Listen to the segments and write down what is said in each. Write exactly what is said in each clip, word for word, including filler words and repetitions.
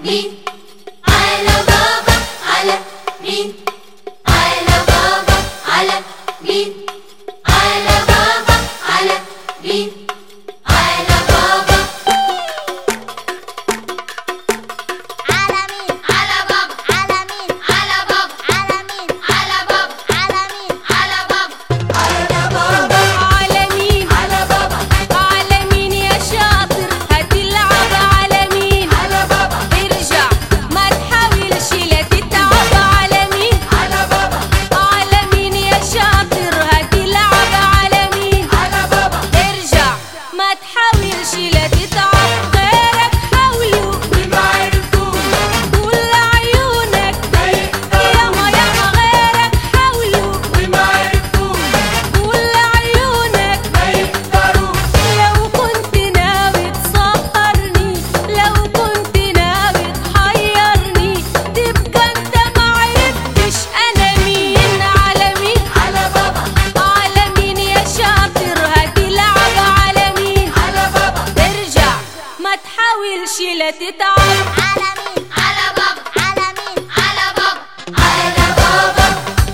مين؟ على بابا. على مين؟ على بابا. على مين؟ على بابا. على مين؟ على بابا. على مين؟ على بابا. على مين؟ على بابا. على مين؟ على بابا. على مين؟ على بابا. على بابا. على مين؟ على بابا. على مين يا شاطر؟ هتلعب على مين؟ على بابا. ارجع ما تحاولش لا تتعب. على مين؟ على بابا. على مين يا شاطر؟ هتلعب على مين؟ على بابا. ارجع ما تحاولش لا تتعب. غيرك حاولوا وما عرفوش قول لعيونك ما يقدروش. ياما ياما. غيرك حاولوا وما عرفوش قول لعيونك ما يقدروش. لو كنت ناوي تسهرني، لو كنت ناوي تحيرني، تبقى انت معرفتش انا مين. على مين؟ على بابا. على مين يا شاطر؟ هتلعب على مين؟ على بابا. ارجع ما تحاولش لا تتعب. على مين؟ على بابا. على مين؟ على بابا. على بابا.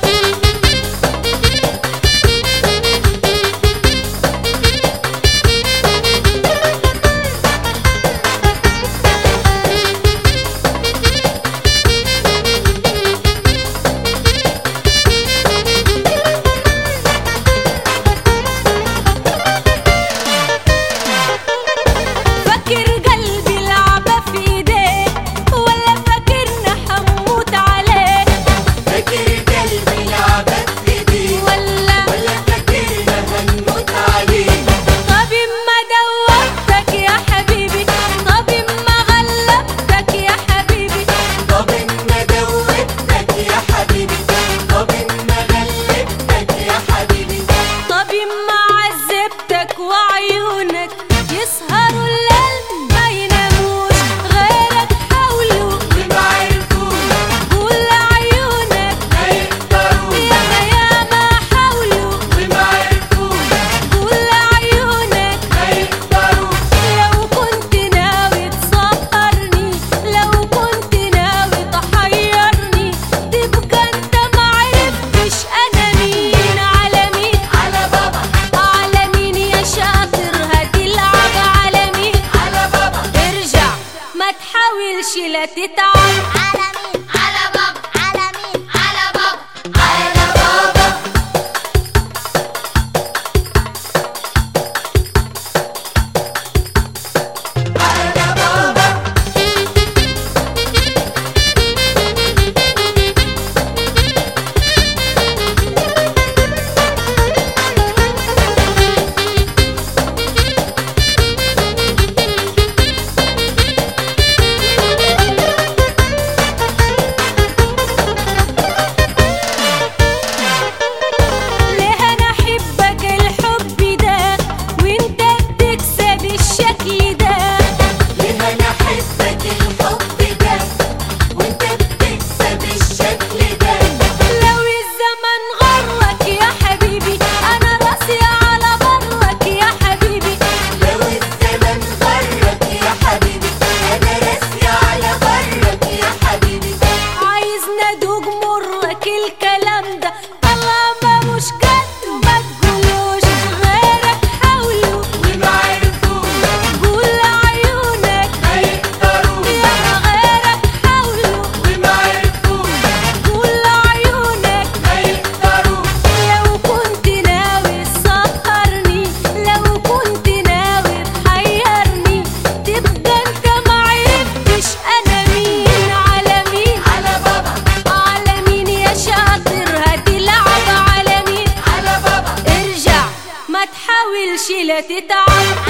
فاكر قلبي لعبة في ايديك ولا فاكرنا حنموت عليك؟ فاكر قلبي لعبك في ايديك ولا ولا فاكرنا هنموت عليك. طب اما دوبتك يا حبيبي، طب اما غلبتك يا حبيبي، طب إن دوبتك يا حبيبي. طب إن غلبتك يا حبيبي. طب اما عذبتك وعيونك يسهروا الليل ما يناموش. غيرك حاولوا وما عرفوش قول لعيونك ما يقدروش. ياما ياما. حاولوا وما عرفوش قول لعيونك ما يقدروش. لو كنت ناوي تسهرني، لو كنت ناوي تحيرني، تبقى انت معرفتش انا مين. على مين؟ على بابا. على مين يا شاطر؟ هتلعب على مين؟ على بابا. ارجع ما تحاولش لا تتعب. على مين؟ على بابا. على مين؟ على بابا. على بابا. على بابا. ليه انا احبك الحب ده وانت بتكسب الشكل ده؟ ليه أنا أحبك الحب ده وأنت بتكسب الشكل ده. لو الزمن غرك يا حبيبي انا راسي على برك يا حبيبي. لو الزمن غرك يا حبيبي. أنا راسي على برك يا حبيبي. عايزنا ادوق مرك الكلام ده طالما مش كده ما تقولوش. غيرك حاولوا وما عرفوش قول لعيونك ما يقدروش. ياما. غيرك حاولوا وما عرفوش قول لعيونك ما يقدروش. لو كنت ناوي تسهرني، لو كنت ناوي تحيرني، تبقى انت معرفتش انا مين. على مين؟ على بابا. على مين يا شاطر؟ هتلعب على مين؟ على بابا. ارجع ما تحاولش لا تتعب.